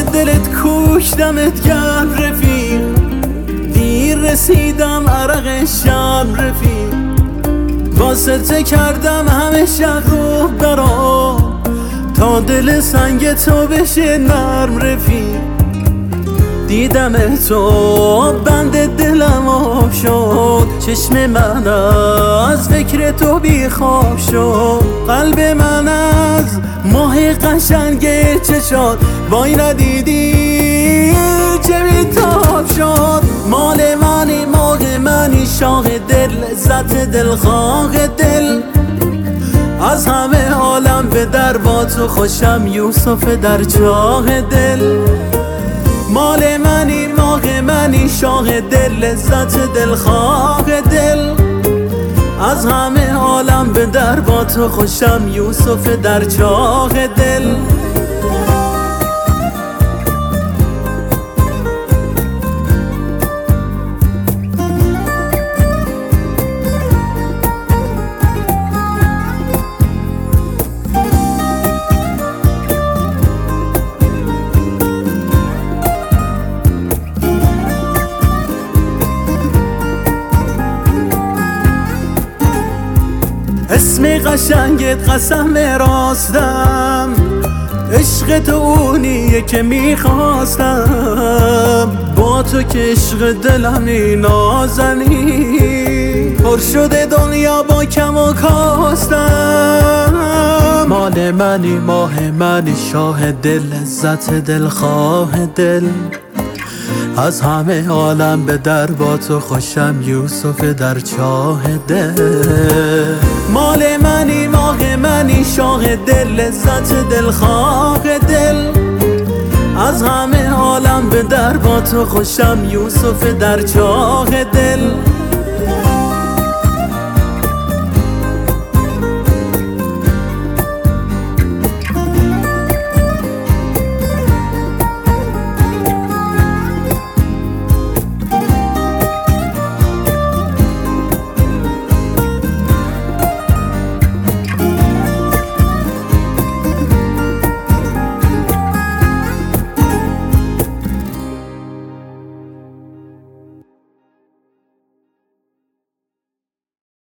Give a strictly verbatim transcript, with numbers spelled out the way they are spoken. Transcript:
دلت کشتمت گرم رفیق، دیر رسیدم عرق شب رفیق، واسطه کردم همه شب رو برام تا دل سنگ تو بشه نرم رفیق. دیدم تو بند دلم آب شد، چشم من از فکر تو بیخواب شد، قلب من از ماه قشنگ چشات وای ندیدی چه بیتاب شد. مال منی ماه منی شاه دل، لذت دلخواه دل، از همه عالم به در با تو خوشم یوسف در چاه دل. مال منی ماه منی شاه دل، لذت دلخواه دل، از همه عالم به در با تو خوشم یوسف در چاه دل. اسم قشنگت قسم راستم، عشق تو اونیه که میخواستم، با تو که عشق دلمی نازنی، پر شده دنیا با کم و کاستم. مال منی ماه منی شاه دل، لذت دلخواه دل، از همه عالم به در با تو خوشم یوسف در چاه دل. مال منی ماه منی شاه دل، لذت دلخواه دل، از همه عالم به در با تو خوشم یوسف در چاه دل.